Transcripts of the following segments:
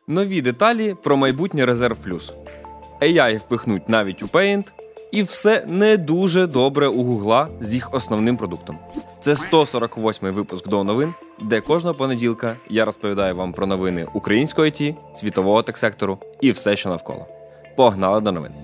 Нові деталі про майбутнє Резерв Плюс. AI впихнуть навіть у Paint, і все не дуже добре у Гугла з їх основним продуктом. Це 148-й випуск до новин, де кожного понеділка я розповідаю вам про новини українського ІТ, світового тек-сектору і все, що навколо. Погнали до новин!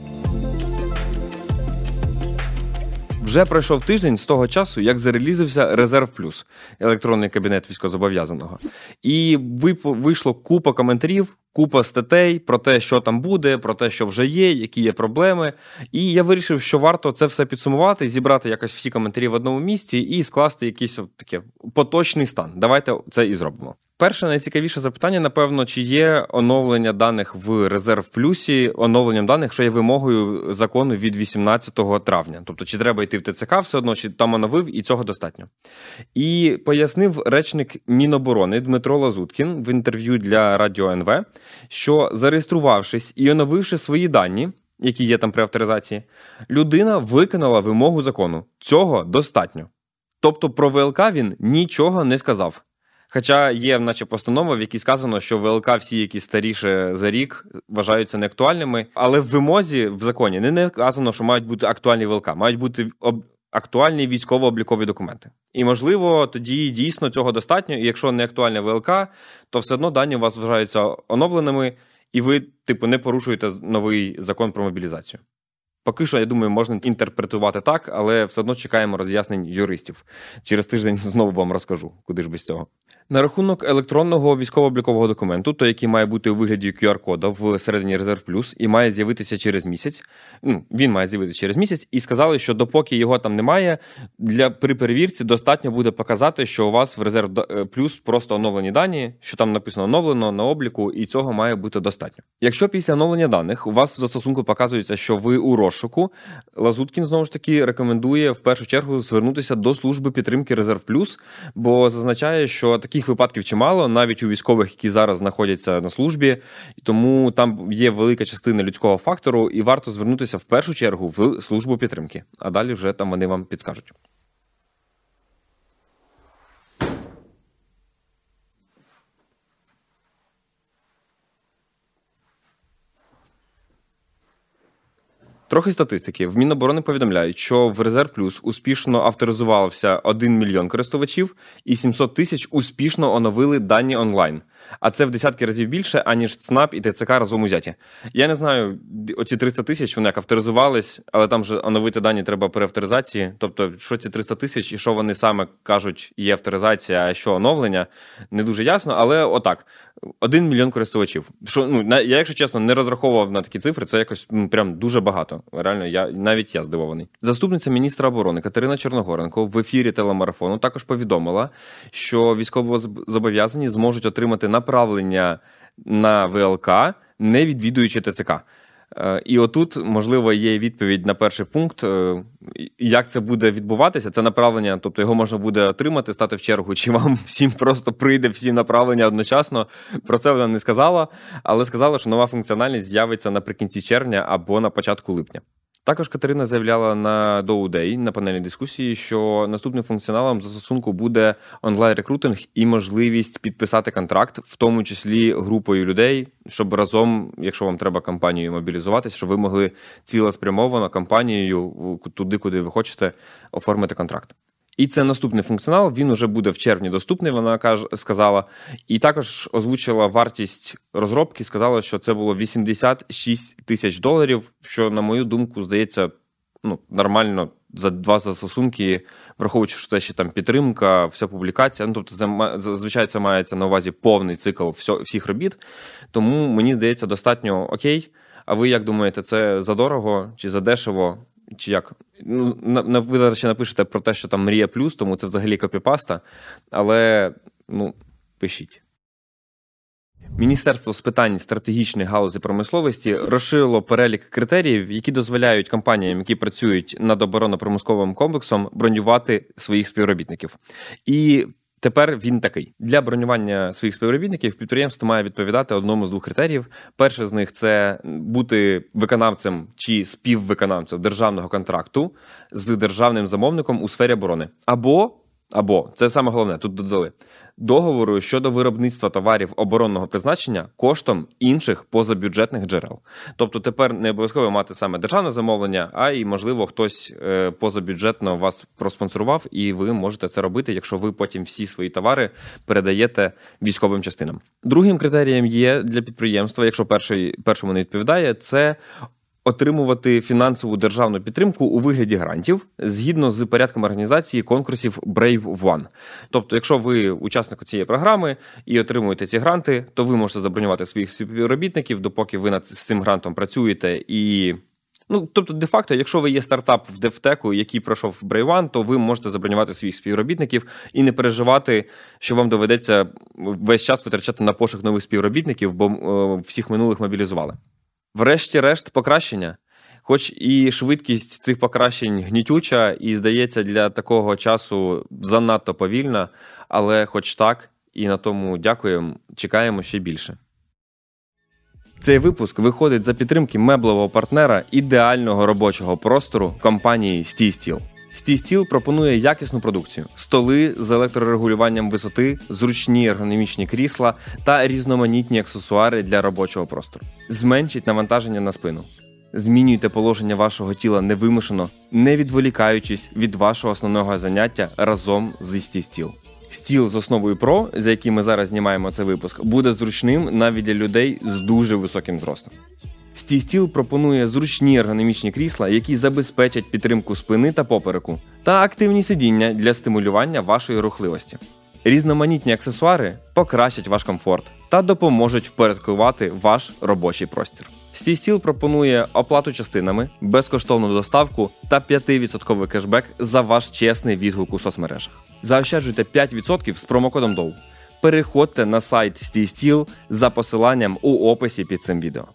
Вже пройшов тиждень з того часу, як зарелізився Резерв Плюс, електронний кабінет військовозобов'язаного. І вийшло купа коментарів, купа статей про те, що там буде, про те, що вже є, які є проблеми. І я вирішив, що варто це все підсумувати, зібрати якось всі коментарі в одному місці і скласти якийсь таке поточний стан. Давайте це і зробимо. Перше, найцікавіше запитання, напевно, чи є оновлення даних в Резерв Плюсі, оновленням даних, що є вимогою закону від 18 травня. Тобто, чи треба йти в ТЦК все одно, чи там оновив, і цього достатньо. І пояснив речник Міноборони Дмитро Лазуткін в інтерв'ю для Радіо НВ, що зареєструвавшись і оновивши свої дані, які є там при авторизації, людина виконала вимогу закону. Цього достатньо. Тобто про ВЛК він нічого не сказав. Хоча є, наче, постанова, в якій сказано, що ВЛК всі, які старіше за рік, вважаються неактуальними. Але в вимозі, в законі, не вказано, що мають бути актуальні ВЛК. Мають бути актуальні військово-облікові документи. І, можливо, тоді дійсно цього достатньо. І якщо не актуальне ВЛК, то все одно дані у вас вважаються оновленими, і ви, не порушуєте новий закон про мобілізацію. Поки що, я думаю, можна інтерпретувати так, але все одно чекаємо роз'яснень юристів. Через тиждень знову вам розкажу, куди ж без цього. На рахунок електронного військово-облікового документу, той, який має бути у вигляді QR-кода всередині Резерв Плюс і має з'явитися через місяць, він має з'явитися через місяць, і сказали, що допоки його там немає, при перевірці достатньо буде показати, що у вас в Резерв Плюс просто оновлені дані, що там написано оновлено на обліку, і цього має бути достатньо. Якщо після оновлення даних у вас в застосунку показується, що ви у розшуку, Лазуткін, знову ж таки, рекомендує в першу чергу звернутися до служби підтримки Резерв Плюс, бо зазначає, що таких випадків чимало, навіть у військових, які зараз знаходяться на службі, тому там є велика частина людського фактору, і варто звернутися в першу чергу в службу підтримки, а далі вже там вони вам підскажуть. Трохи статистики. В Міноборони повідомляють, що в Резерв Плюс успішно авторизувався 1 мільйон користувачів і 700 тисяч успішно оновили дані онлайн. А це в десятки разів більше, аніж ЦНАП і ТЦК разом узяті. Я не знаю, оці 300 тисяч, вони як авторизувались, але там же оновити дані треба при авторизації. Тобто, що ці 300 тисяч і що вони саме кажуть, є авторизація, а що оновлення, не дуже ясно. Але отак, 1 мільйон користувачів. Я, якщо чесно, не розраховував на такі цифри, це якось прям дуже багато. Реально, навіть я здивований. Заступниця міністра оборони Катерина Черногоренко в ефірі телемарафону також повідомила, що військовозобов'язані зможуть отримати направлення на ВЛК, не відвідуючи ТЦК. І отут, можливо, є відповідь на перший пункт, як це буде відбуватися. Це направлення, тобто його можна буде отримати, стати в чергу, чи вам всім просто прийде всім направлення одночасно. Про це вона не сказала, але сказала, що нова функціональність з'явиться наприкінці червня або на початку липня. Також Катерина заявляла на DoDay, на панельній дискусії, що наступним функціоналом застосунку буде онлайн-рекрутинг і можливість підписати контракт, в тому числі групою людей, щоб разом, якщо вам треба компанією мобілізуватися, щоб ви могли цілеспрямовано компанією туди, куди ви хочете, оформити контракт. І це наступний функціонал, він уже буде в червні доступний, вона сказала. І також озвучила вартість розробки, сказала, що це було $86 тисяч, що, на мою думку, здається, нормально за 2 застосунки, враховуючи, що це ще там підтримка, вся публікація. Тобто, зазвичай це мається на увазі повний цикл всіх робіт. Тому, мені здається, достатньо окей. А ви як думаєте, це задорого чи задешево? Чи як? Ви ще напишете про те, що там Мрія Плюс, тому це взагалі копіпаста, але, пишіть. Міністерство з питань стратегічної галузі промисловості розширило перелік критеріїв, які дозволяють компаніям, які працюють над оборонно-промисловим комплексом, бронювати своїх співробітників. І тепер він такий. Для бронювання своїх співробітників підприємство має відповідати одному з 2 критеріїв. Перший з них – це бути виконавцем чи співвиконавцем державного контракту з державним замовником у сфері оборони. або, це саме головне, тут додали, договору щодо виробництва товарів оборонного призначення коштом інших позабюджетних джерел. Тобто тепер не обов'язково мати саме державне замовлення, а й, можливо, хтось позабюджетно вас проспонсорував, і ви можете це робити, якщо ви потім всі свої товари передаєте військовим частинам. Другим критерієм є для підприємства, якщо першому не відповідає, це отримувати фінансову державну підтримку у вигляді грантів згідно з порядком організації конкурсів Brave One. Тобто, якщо ви учасник цієї програми і отримуєте ці гранти, то ви можете забронювати своїх співробітників, допоки ви над цим грантом працюєте. І, тобто, де-факто, якщо ви є стартап в девтеку, який пройшов Brave One, то ви можете забронювати своїх співробітників і не переживати, що вам доведеться весь час витрачати на пошук нових співробітників, бо всіх минулих мобілізували. Врешті-решт, покращення. Хоч і швидкість цих покращень гнітюча і, здається, для такого часу занадто повільна, але хоч так, і на тому дякуємо, чекаємо ще більше. Цей випуск виходить за підтримки меблевого партнера ідеального робочого простору компанії SteeSteel. SteeSteel пропонує якісну продукцію, столи з електрорегулюванням висоти, зручні ергономічні крісла та різноманітні аксесуари для робочого простору. Зменшіть навантаження на спину. Змінюйте положення вашого тіла невимушено, не відволікаючись від вашого основного заняття разом зі SteeSteel. Стіл з основою Pro, за яким ми зараз знімаємо цей випуск, буде зручним навіть для людей з дуже високим зростом. SteeSteel пропонує зручні ергономічні крісла, які забезпечать підтримку спини та попереку, та активні сидіння для стимулювання вашої рухливості. Різноманітні аксесуари покращать ваш комфорт та допоможуть впорядкувати ваш робочий простір. SteeSteel пропонує оплату частинами, безкоштовну доставку та 5% кешбек за ваш чесний відгук у соцмережах. Заощаджуйте 5% з промокодом DOW. Переходьте на сайт SteeSteel за посиланням у описі під цим відео.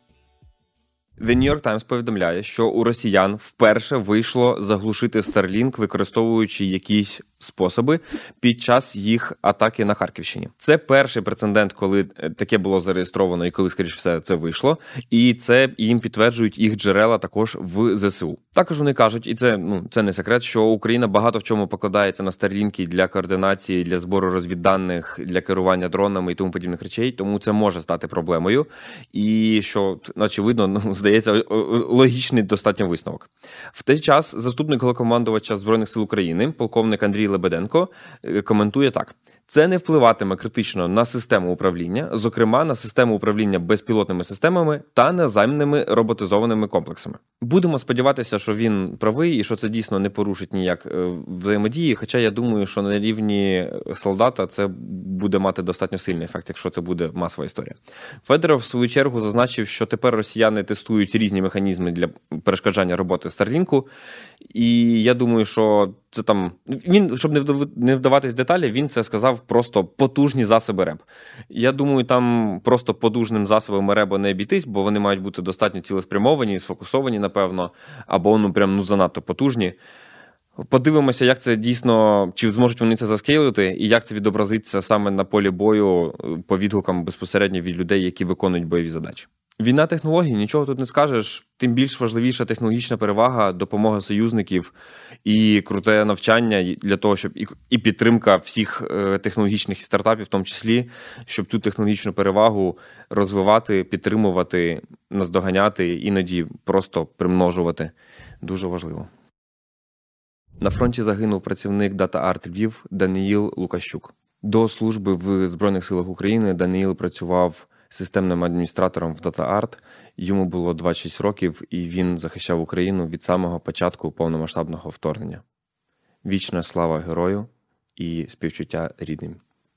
The New York Times повідомляє, що у росіян вперше вийшло заглушити Starlink, використовуючи якісь способи під час їх атаки на Харківщині. Це перший прецедент, коли таке було зареєстровано і коли, скоріш все, це вийшло. І це їм підтверджують їх джерела також в ЗСУ. Також вони кажуть, і це не секрет, що Україна багато в чому покладається на Starlink для координації, для збору розвідданих, для керування дронами і тому подібних речей, тому це може стати проблемою. І що, очевидно, здається, логічний достатньо висновок. В той час заступник головнокомандувача Збройних сил України, полковник Андрій Лебеденко, коментує так. Це не впливатиме критично на систему управління, зокрема на систему управління безпілотними системами та наземними роботизованими комплексами. Будемо сподіватися, що він правий і що це дійсно не порушить ніяк взаємодії, хоча я думаю, що на рівні солдата це буде мати достатньо сильний ефект, якщо це буде масова історія. Федоров, в свою чергу, зазначив, що тепер росіяни тестують різні механізми для перешкоджання роботи Старлінку, і я думаю, що це там... Він, щоб не вдаватись в деталі, він це сказав просто потужні засоби РЕБ. Я думаю, там просто потужним засобами РЕБу не обійтись, бо вони мають бути достатньо цілеспрямовані, сфокусовані, напевно, або прям занадто потужні. Подивимося, як це дійсно, чи зможуть вони це заскейлити, і як це відобразиться саме на полі бою по відгукам безпосередньо від людей, які виконують бойові задачі. Війна технологій, нічого тут не скажеш, тим більш важливіша технологічна перевага, допомога союзників і круте навчання для того, щоб і підтримка всіх технологічних стартапів, в тому числі, щоб цю технологічну перевагу розвивати, підтримувати, наздоганяти, іноді просто примножувати. Дуже важливо. На фронті загинув працівник Data Art Львів Даниїл Лукащук. До служби в Збройних силах України Даниїл працював системним адміністратором в Data Art. Йому було 26 років, і він захищав Україну від самого початку повномасштабного вторгнення. Вічна слава герою і співчуття рідним.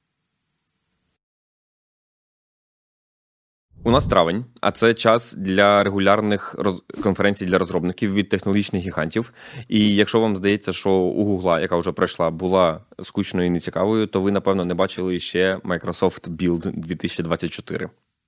У нас травень, а це час для регулярних конференцій для розробників від технологічних гігантів. І якщо вам здається, що у Гугла, яка вже пройшла, була скучною і нецікавою, то ви, напевно, не бачили ще Microsoft Build 2024.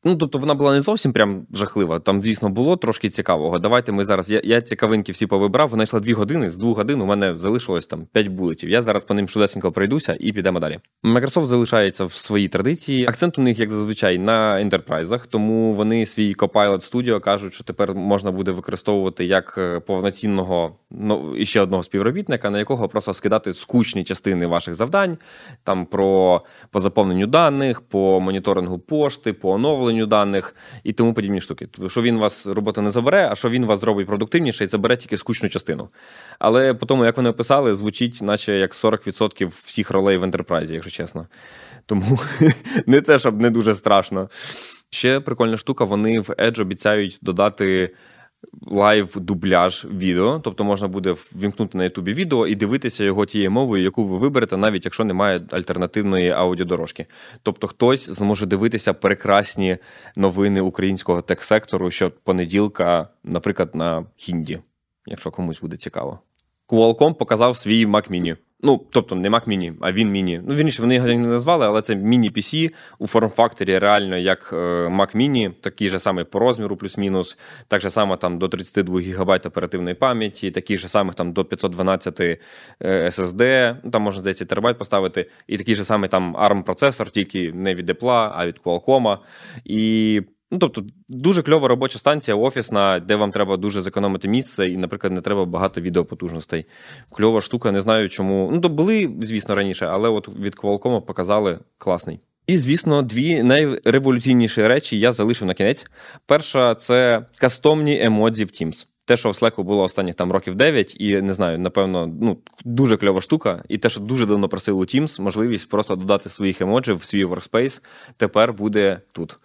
Ну, тобто вона була не зовсім прям жахлива, там, звісно, було трошки цікавого. Давайте ми зараз, я цікавинки всі повибрав, вона йшла 2 години, з 2 годин у мене залишилось там 5 булетів. Я зараз по ним швидесенько пройдуся і підемо далі. Microsoft залишається в своїй традиції. Акцент у них, як зазвичай, на ентерпрайзах, тому вони свій Copilot Studio кажуть, що тепер можна буде використовувати як повноцінного, іще одного співробітника, на якого просто скидати скучні частини ваших завдань, там по заповненню даних, по моніторингу пошти, по оновленню даних і тому подібні штуки. Тобто, що він вас роботи не забере, а що він вас зробить продуктивніше і забере тільки скучну частину. Але по тому, як вони описали, звучить наче як 40% всіх ролей в ентерпрайзі, якщо чесно. Тому не те, щоб не дуже страшно. Ще прикольна штука, вони в Edge обіцяють додати лайв-дубляж відео, тобто можна буде ввімкнути на Ютубі відео і дивитися його тією мовою, яку ви виберете, навіть якщо немає альтернативної аудіодорожки. Тобто хтось зможе дивитися прекрасні новини українського тех-сектору щопонеділка, наприклад, на хінді, якщо комусь буде цікаво. Qualcomm показав свій Mac Mini. Ну, тобто не Mac Mini, а він Mini. Ну, вірніше, вони його не назвали, але це міні-PC у форм-факторі реально як Mac Mini, такий же самий по розміру плюс-мінус, так же само там до 32 ГБ оперативної пам'яті, такий же самий там до 512 SSD, там можна, здається, терабайт поставити, і такий же самий там ARM-процесор, тільки не від Apple, а від Qualcomm. І тобто, дуже кльова робоча станція, офісна, де вам треба дуже зекономити місце і, наприклад, не треба багато відеопотужностей. Кльова штука, не знаю чому. Ну, то були, звісно, раніше, але от від Qualcomm показали класний. І, звісно, 2 найреволюційніші речі я залишив на кінець. Перша – це кастомні емодзі в Teams. Те, що в Slack було останніх там років 9, і, не знаю, напевно, дуже кльова штука. І те, що дуже давно просили у Teams, можливість просто додати своїх емоджів в свій workspace, тепер буде тут.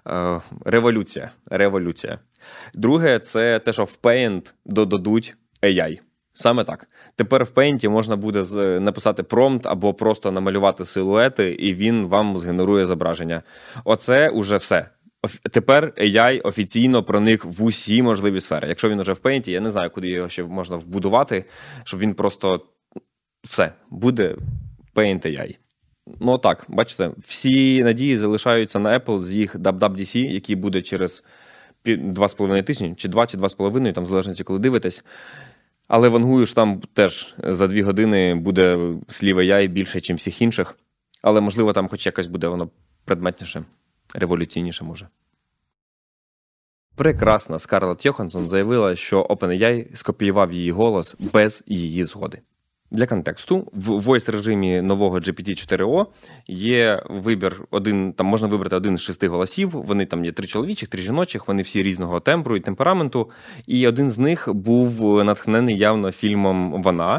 Революція. Друге, це те, що в Paint додадуть AI. Саме так. Тепер в Paint можна буде написати промпт або просто намалювати силуети, і він вам згенерує зображення. Оце уже все. Тепер AI офіційно проник в усі можливі сфери. Якщо він уже в Paint, я не знаю, куди його ще можна вбудувати, щоб він просто все, буде Paint AI. Ну так, бачите, всі надії залишаються на Apple з їх WWDC, який буде через 2,5 тижні, чи 2, чи 2,5, там в залежності, коли дивитесь. Але вангую, що там теж за 2 години буде слів AI більше, ніж всіх інших. Але, можливо, там хоч якось буде воно предметніше, революційніше, може. Прекрасна Скарлетт Йоханссон заявила, що OpenAI скопіював її голос без її згоди. Для контексту, в voice-режимі нового GPT-4o є вибір, там можна вибрати один з 6 голосів, вони там є 3 чоловічих, 3 жіночих, вони всі різного тембру і темпераменту, і один з них був натхнений явно фільмом «Вона»,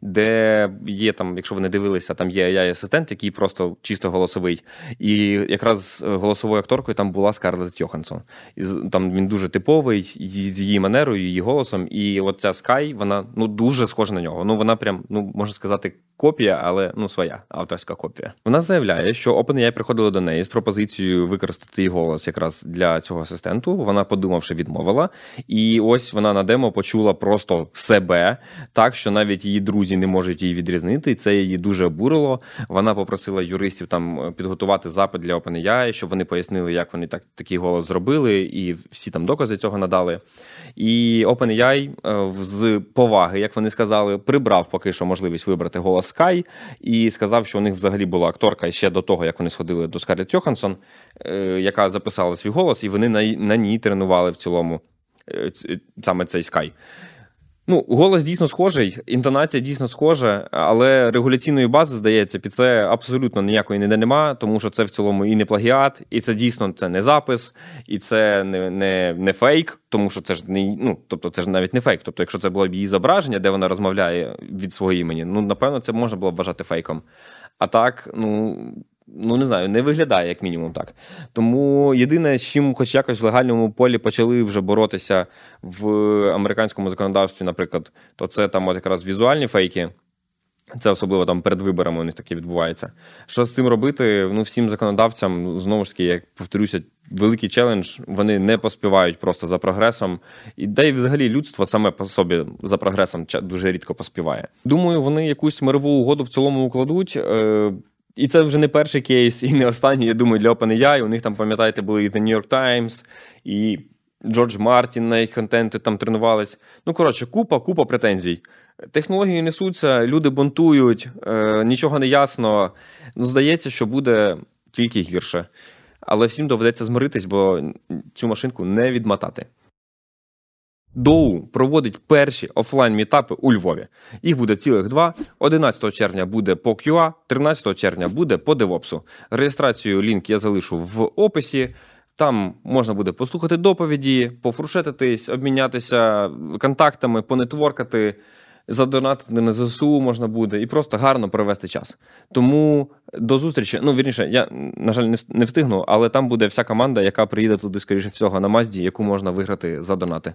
де є там, якщо ви не дивилися, там є AI-асистент, який просто чисто голосовий, і якраз голосовою акторкою там була Скарлетт Йоханссон. І там він дуже типовий, з її манерою, її голосом, і от ця Скай, вона дуже схожа на нього, вона прям, можна сказати, копія, але своя авторська копія. Вона заявляє, що OpenAI приходили до неї з пропозицією використати її голос якраз для цього асистенту. Вона, подумавши, відмовила. І ось вона на демо почула просто себе, так, що навіть її друзі не можуть її відрізнити. І це її дуже обурило. Вона попросила юристів там підготувати запит для OpenAI, щоб вони пояснили, як вони такий голос зробили, і всі там докази цього надали. І OpenAI з поваги, як вони сказали, прибрав поки що можливість вибрати голос Sky і сказав, що у них взагалі була акторка ще до того, як вони сходили до Скарлетт Йоханссон, яка записала свій голос, і вони на ній тренували в цілому саме цей Sky. Голос дійсно схожий, інтонація дійсно схожа, але регуляційної бази, здається, під це абсолютно ніякої ніде нема, тому що це в цілому і не плагіат, і це дійсно це не запис, і це не фейк, тому що це ж не, тобто це ж навіть не фейк. Тобто, якщо це було б її зображення, де вона розмовляє від свого імені, напевно, це можна було б вважати фейком. А так, не знаю, не виглядає як мінімум так. Тому єдине, з чим хоч якось в легальному полі почали вже боротися в американському законодавстві, наприклад, то це там от якраз візуальні фейки. Це особливо там перед виборами у них таке відбувається. Що з цим робити? Всім законодавцям, знову ж таки, як повторюся, великий челендж, вони не поспівають просто за прогресом. І да й взагалі людство саме по собі за прогресом дуже рідко поспіває. Думаю, вони якусь мирову угоду в цілому укладуть. І це вже не перший кейс, і не останній, я думаю, для OpenAI. У них там, пам'ятаєте, були і The New York Times, і Джордж Мартін на їх контенти там тренувались. Ну, коротше, купа претензій. Технології несуться, люди бунтують, нічого не ясно. Ну, здається, що буде тільки гірше. Але всім доведеться змиритись, бо цю машинку не відмотати. Доу проводить перші офлайн-мітапи у Львові. Їх буде цілих 2. 11 червня буде по QA, 13 червня буде по DevOps. Реєстрацію лінк я залишу в описі. Там можна буде послухати доповіді, пофуршетитись, обмінятися контактами, понетворкати, задонатити на ЗСУ можна буде і просто гарно провести час. Тому до зустрічі. Ну, вірніше, я, на жаль, не встигну, але там буде вся команда, яка приїде туди, скоріше всього, на Мазді, яку можна виграти за донати.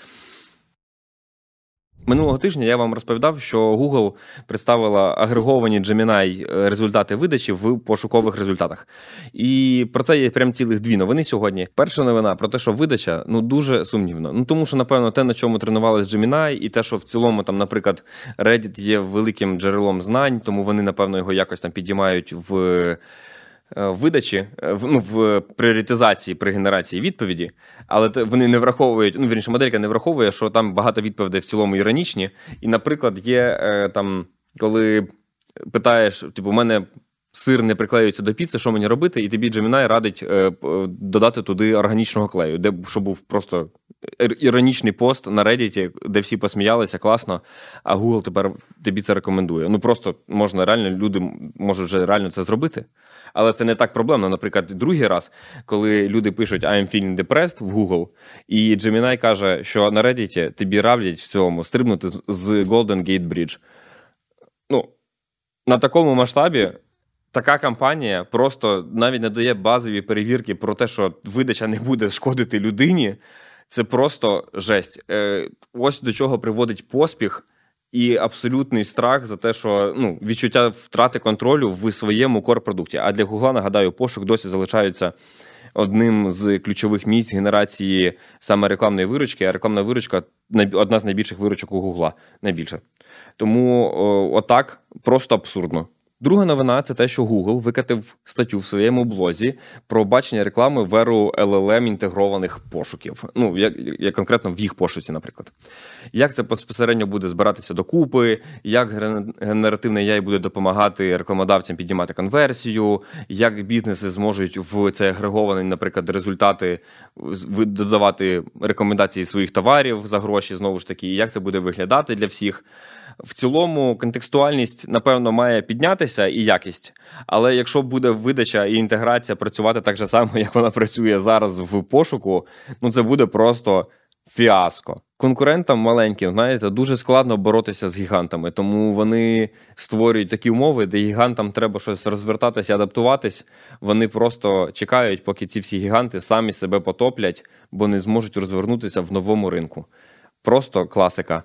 Минулого тижня я вам розповідав, що Google представила агреговані Gemini результати видачі в пошукових результатах. І про це є прям цілих 2 новини сьогодні. Перша новина про те, що видача дуже сумнівна. Ну, тому що, напевно, те, на чому тренувалась Gemini, і те, що в цілому, там, наприклад, Reddit є великим джерелом знань, тому вони, напевно, його якось там підіймають в видачі, в пріоритизації при генерації відповіді, але вони не враховують, вірніше, моделька не враховує, що там багато відповідей в цілому іронічні. І, наприклад, є там, коли питаєш, типу, у мене сир не приклеюється до піци, що мені робити, і тобі Gemini радить додати туди органічного клею, щоб був просто іронічний пост на Reddit, де всі посміялися, класно, а Google тепер тобі це рекомендує. Ну, просто можна реально, люди можуть вже реально це зробити. Але це не так проблемно. Наприклад, другий раз, коли люди пишуть I'm feeling depressed в Google, і Gemini каже, що на Reddit тобі радять в цьому стрибнути з Golden Gate Bridge. Ну, на такому масштабі така кампанія просто навіть не дає базові перевірки про те, що видача не буде шкодити людині. Це просто жесть. Ось до чого приводить поспіх і абсолютний страх за те, що відчуття втрати контролю в своєму кор-продукті. А для Гугла, нагадаю, пошук досі залишається одним з ключових місць генерації саме рекламної виручки, а рекламна виручка – одна з найбільших виручок у Гугла. Найбільше. Тому отак просто абсурдно. Друга новина – це те, що Google викатив статтю в своєму блозі про бачення реклами в еру LLM-інтегрованих пошуків. Ну, як конкретно в їх пошуці, наприклад. Як це безпосередньо буде збиратися докупи, як генеративний AI буде допомагати рекламодавцям піднімати конверсію, як бізнеси зможуть в цей агрегований, наприклад, результати додавати рекомендації своїх товарів за гроші, знову ж таки, і як це буде виглядати для всіх. В цілому контекстуальність, напевно, має піднятися і якість. Але якщо буде видача і інтеграція працювати так же само, як вона працює зараз в пошуку, це буде просто фіаско. Конкурентам маленьким, знаєте, дуже складно боротися з гігантами, тому вони створюють такі умови, де гігантам треба щось розвертатися, адаптуватись. Вони просто чекають, поки ці всі гіганти самі себе потоплять, бо не зможуть розвернутися в новому ринку. Просто класика.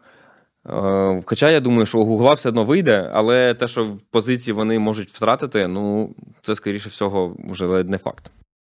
Хоча я думаю, що у Гугла все одно вийде, але те, що в позиції вони можуть втратити, це, скоріше всього, вже ледь не факт.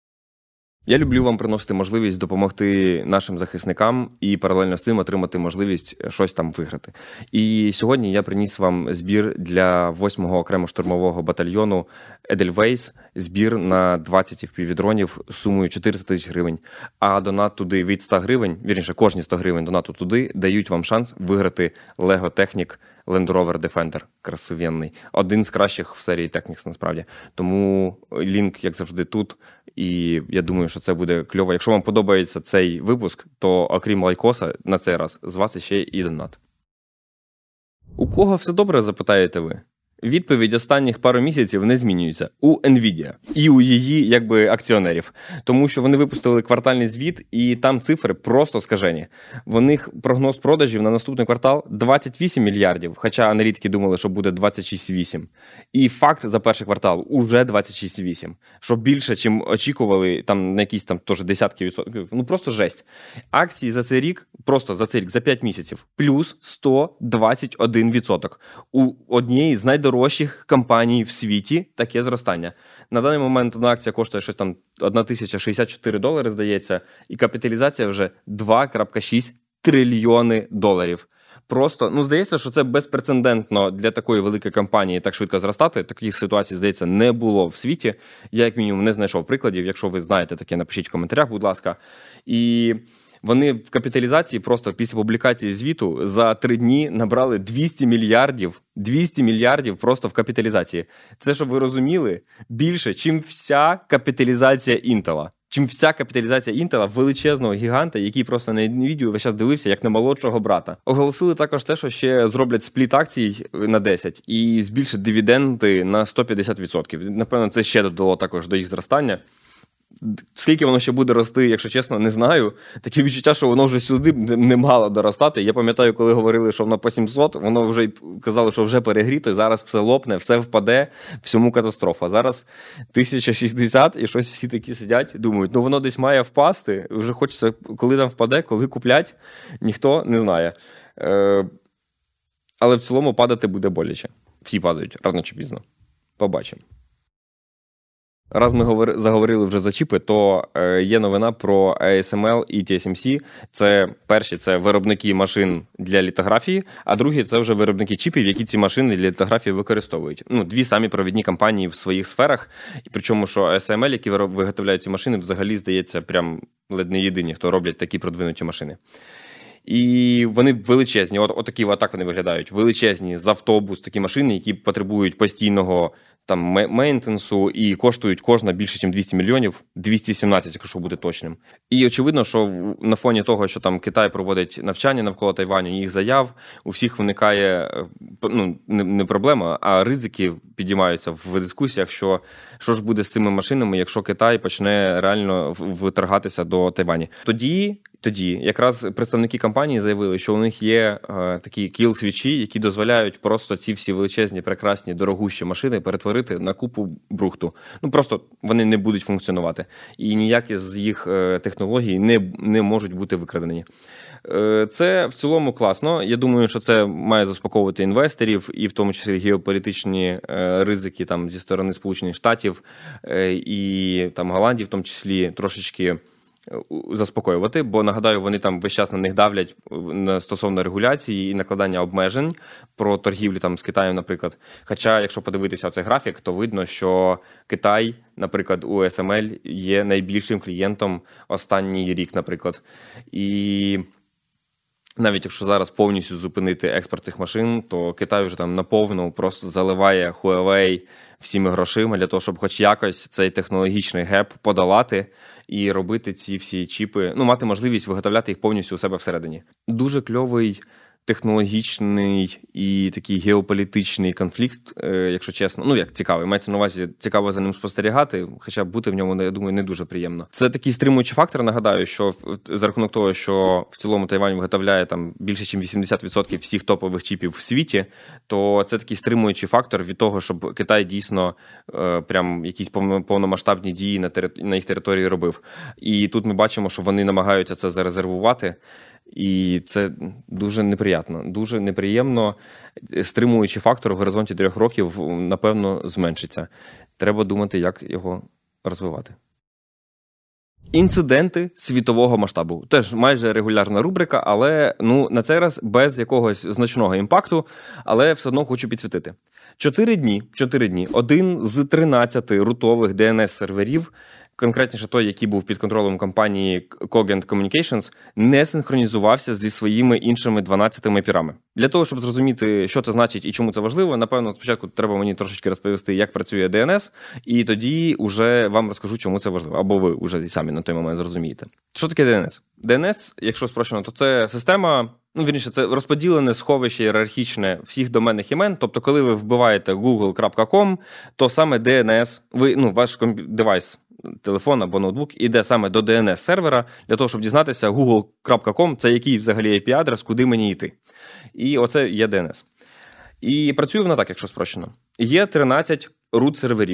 Я люблю вам приносити можливість допомогти нашим захисникам і паралельно з цим отримати можливість щось там виграти. І сьогодні я приніс вам збір для 8-го окремо штурмового батальйону Edelweiss, збір на 20 FPV-дронів сумою 400 тисяч гривень. А донат туди від 100 гривень, вірніше, кожні 100 гривень донату туди дають вам шанс виграти Lego Technic Land Rover Defender. Красивенний. Один з кращих в серії Technics, насправді. Тому лінк, як завжди, тут. І я думаю, що це буде кльово. Якщо вам подобається цей випуск, то окрім лайкоса, на цей раз з вас ще і донат. У кого все добре, запитаєте ви? Відповідь останніх пару місяців не змінюється. У NVIDIA і у її, акціонерів. Тому що вони випустили квартальний звіт, і там цифри просто скажені. В них прогноз продажів на наступний квартал 28 мільярдів, хоча аналітики думали, що буде 26,8. І факт за перший квартал уже 26,8. Що більше, чим очікували, там на якісь теж десятки відсотків. Просто жесть. Акції за цей рік, за 5 місяців, плюс 121%. У однієї з найдорожчих компаній в світі таке зростання. На даний момент одна акція коштує щось там $1064, здається, і капіталізація вже $2,6 трильйони. Просто, здається, що це безпрецедентно для такої великої компанії так швидко зростати. Таких ситуацій, здається, не було в світі. Я, як мінімум, не знайшов прикладів. Якщо ви знаєте таке, напишіть в коментарях, будь ласка. І вони в капіталізації просто після публікації звіту за 3 дні набрали 200 мільярдів. 200 мільярдів просто в капіталізації. Це, щоб ви розуміли, більше, чим вся капіталізація Інтела. Чим вся капіталізація Інтела, величезного гіганта, який просто на NVIDIA весь час дивився, як на молодшого брата. Оголосили також те, що ще зроблять спліт акцій на 10 і збільшать дивіденди на 150%. Напевно, це ще додало також до їх зростання. Скільки воно ще буде рости, якщо чесно, не знаю. Таке відчуття, що воно вже сюди не мало доростати. Я пам'ятаю, коли говорили, що воно по 700, воно вже казали, що вже перегріто, і зараз все лопне, все впаде, всьому катастрофа. Зараз 1060 і щось всі такі сидять, думають, воно десь має впасти, вже хочеться, коли там впаде, коли куплять, ніхто не знає. Але в цілому падати буде боляче. Всі падають, рано чи пізно. Побачимо. Раз ми заговорили вже за чіпи, то є новина про ASML і TSMC. Це виробники машин для літографії, а другі – це вже виробники чіпів, які ці машини для літографії використовують. Дві самі провідні компанії в своїх сферах. І причому, що ASML, які виготовляють ці машини, взагалі, здається, прям ледь не єдині, хто роблять такі продвинуті машини. І вони величезні, отак вони виглядають, величезні, з автобус, такі машини, які потребують постійного мейнтенсу і коштують кожна більше, ніж 200 мільйонів, 217, якщо бути точним. І очевидно, що на фоні того, що там Китай проводить навчання навколо Тайваню, їх заяв, у всіх виникає, не проблема, а ризики підіймаються в дискусіях, що ж буде з цими машинами, якщо Китай почне реально вторгатися до Тайвані. Тоді якраз представники компанії заявили, що у них є такі кіл-свічі, які дозволяють просто ці всі величезні, прекрасні, дорогущі машини перетворити на купу брухту. Просто вони не будуть функціонувати. І ніякі з їх технологій не можуть бути викрадені. Це в цілому класно. Я думаю, що це має заспокоювати інвесторів, і в тому числі геополітичні ризики зі сторони Сполучених Штатів і Голландії, в тому числі трошечки заспокоювати, бо, нагадаю, вони там весь час на них давлять стосовно регуляції і накладання обмежень про торгівлю з Китаєм, наприклад. Хоча, якщо подивитися цей графік, то видно, що Китай, наприклад, у ASML є найбільшим клієнтом останній рік, наприклад. І навіть якщо зараз повністю зупинити експорт цих машин, то Китай вже наповну просто заливає Huawei всіми грошима для того, щоб хоч якось цей технологічний геп подолати і робити ці всі чіпи, мати можливість виготовляти їх повністю у себе всередині. Дуже кльовий технологічний і такий геополітичний конфлікт, якщо чесно. Як цікавий. Мається на увазі, цікаво за ним спостерігати, хоча бути в ньому, я думаю, не дуже приємно. Це такий стримуючий фактор, нагадаю, що за рахунок того, що в цілому Тайвань виготовляє більше, ніж 80% всіх топових чіпів в світі, то це такий стримуючий фактор від того, щоб Китай дійсно прям якісь повномасштабні дії на їх території робив. І тут ми бачимо, що вони намагаються це зарезервувати. І це дуже неприємно. Дуже неприємно. Стримуючий фактор в горизонті 3 років, напевно, зменшиться. Треба думати, як його розвивати. Інциденти світового масштабу. Теж майже регулярна рубрика, але на цей раз без якогось значного імпакту, але все одно хочу підсвітити. 4 дні, один з 13 рутових DNS-серверів, конкретніше той, який був під контролем компанії Cogent Communications, не синхронізувався зі своїми іншими 12 пірами. Для того, щоб зрозуміти, що це значить і чому це важливо, напевно, спочатку треба мені трошечки розповісти, як працює DNS, і тоді вже вам розкажу, чому це важливо. Або ви вже самі на той момент зрозумієте. Що таке DNS? DNS, якщо спрощено, то це система, це розподілене сховище ієрархічне всіх доменних імен. Тобто, коли ви вбиваєте google.com, то саме DNS, ваш девайс, телефон або ноутбук іде саме до DNS-сервера для того, щоб дізнатися google.com, це який взагалі IP-адрес, куди мені йти. І оце є DNS. І працює воно так, якщо спрощено. Є 13 root-серверів,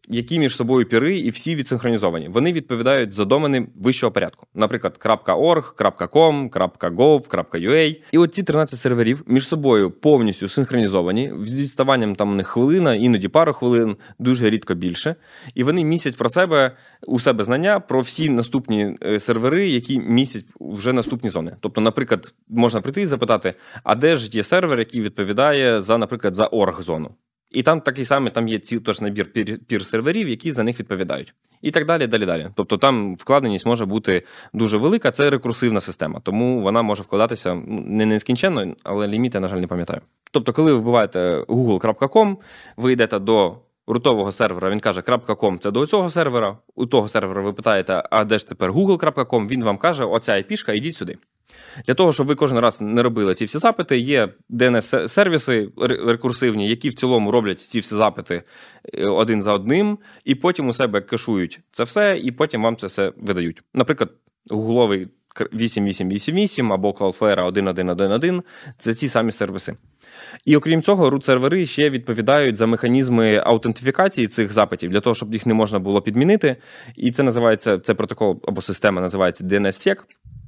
які між собою піри і всі відсинхронізовані. Вони відповідають за домени вищого порядку. Наприклад, .org, .com, .gov, .ua. І от ці 13 серверів між собою повністю синхронізовані, з відставанням там у них хвилина, іноді пару хвилин, дуже рідко більше. І вони містять про себе, у себе знання про всі наступні сервери, які містять вже наступні зони. Тобто, наприклад, можна прийти і запитати, а де ж є сервер, який відповідає за, наприклад, за орг-зону. І там такий самий, там є теж набір пір-серверів, які за них відповідають. І так далі, далі. Тобто там вкладеність може бути дуже велика, це рекурсивна система, тому вона може вкладатися не нескінченно, але ліміт я, на жаль, не пам'ятаю. Тобто, коли ви вбиваєте google.com, ви йдете до рутового сервера, він каже, .com – це до цього сервера, у того сервера ви питаєте, а де ж тепер google.com, він вам каже, оця IP-шка, ідіть сюди. Для того, щоб ви кожен раз не робили ці всі запити, є DNS-сервіси рекурсивні, які в цілому роблять ці всі запити один за одним, і потім у себе кешують це все, і потім вам це все видають. Наприклад, гугловий 8888 або Cloudflare 1111 – це ці самі сервіси. І окрім цього, root-сервери ще відповідають за механізми аутентифікації цих запитів, для того, щоб їх не можна було підмінити. І це називається, це протокол або система називається DNSSEC.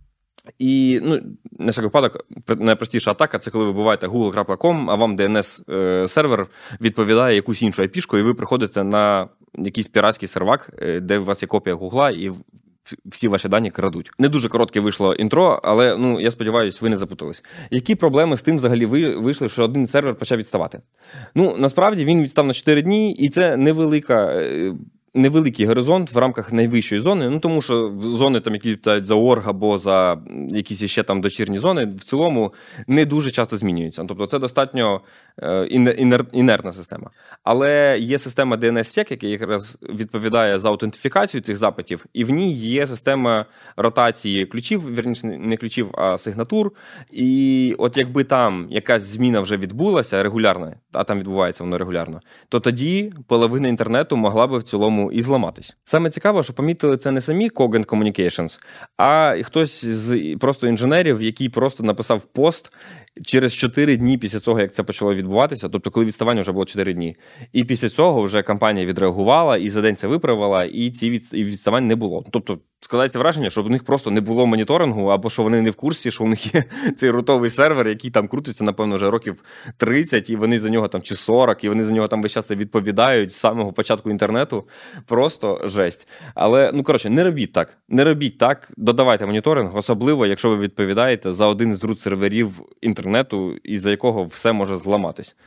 І, на всякий випадок, найпростіша атака – це коли ви вбиваєте google.com, а вам DNS-сервер відповідає якусь іншу IP-шку, і ви приходите на якийсь піратський сервак, де у вас є копія Гугла, і всі ваші дані крадуть. Не дуже коротке вийшло інтро, але, я сподіваюся, ви не запутались. Які проблеми з тим взагалі вийшли, що один сервер почав відставати? Насправді, він відстав на 4 дні, і це невеликий горизонт в рамках найвищої зони, тому що зони, там, які відповідають за орг або за якісь ще там дочірні зони, в цілому не дуже часто змінюються. Тобто це достатньо інертна система. Але є система DNSSEC, яка якраз відповідає за аутентифікацію цих запитів, і в ній є система ротації ключів, вірніше не ключів, а сигнатур. І от якби там якась зміна вже відбулася регулярно, а там відбувається воно регулярно, то тоді половина інтернету могла би в цілому і зламатись. Саме цікаво, що помітили це не самі Cogent Communications, а хтось з просто інженерів, який просто написав пост через 4 дні після цього, як це почало відбуватися, тобто коли відставання вже було 4 дні. І після цього вже компанія відреагувала і за день це виправила, і ці відставань не було. Тобто складається враження, що в них просто не було моніторингу, або що вони не в курсі, що у них є цей рутовий сервер, який там крутиться, напевно, вже років 30, і вони за нього там чи 40, і вони за нього там весь час відповідають з самого початку інтернету. Просто жесть. Але, не робіть так. Не робіть так, додавайте моніторинг, особливо, якщо ви відповідаєте за один з рут-серверів інтернету, із-за якого все може зламатись.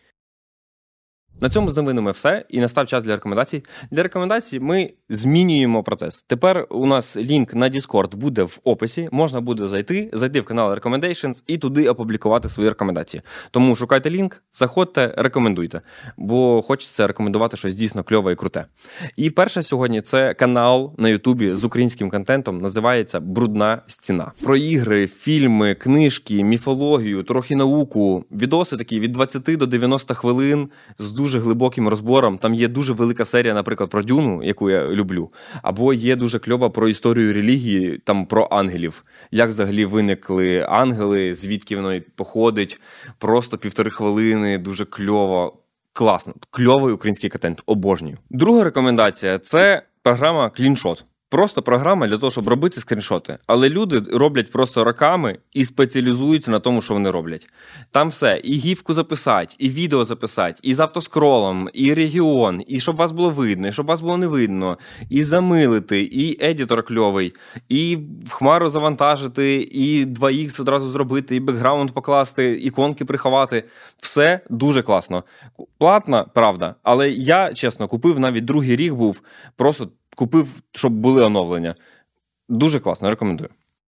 На цьому з новинами все, і настав час для рекомендацій. Для рекомендацій ми змінюємо процес. Тепер у нас лінк на Discord буде в описі, можна буде зайти в канал Recommendations і туди опублікувати свої рекомендації. Тому шукайте лінк, заходьте, рекомендуйте, бо хочеться рекомендувати щось дійсно кльове і круте. І перше сьогодні це канал на Ютубі з українським контентом, називається «Брудна стіна». Про ігри, фільми, книжки, міфологію, трохи науку, відоси такі від 20 до 90 хвилин з дуже глибоким розбором. Там є дуже велика серія, наприклад, про Дюну, яку я люблю. Або є дуже кльова про історію релігії, там про ангелів. Як взагалі виникли ангели, звідки воно походить. Просто 1,5 хвилини, дуже кльово. Класно. Кльовий український контент. Обожнюю. Друга рекомендація – це програма CleanShot. Просто програма для того, щоб робити скріншоти. Але люди роблять просто роками і спеціалізуються на тому, що вони роблять. Там все. І гіфку записати, і відео записати, і з автоскролом, і регіон, і щоб вас було видно, і щоб вас було не видно, і замилити, і едітор кльовий, і в Хмару завантажити, і 2х одразу зробити, і бекграунд покласти, іконки приховати. Все дуже класно. Платно, правда, але я, чесно, купив, навіть другий рік був, просто купив, щоб були оновлення. Дуже класно, рекомендую.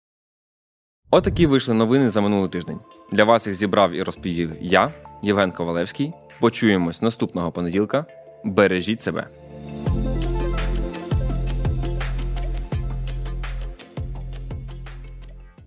Отакі вийшли новини за минулий тиждень. Для вас їх зібрав і розповів я, Євген Ковалевський. Почуємось наступного понеділка. Бережіть себе.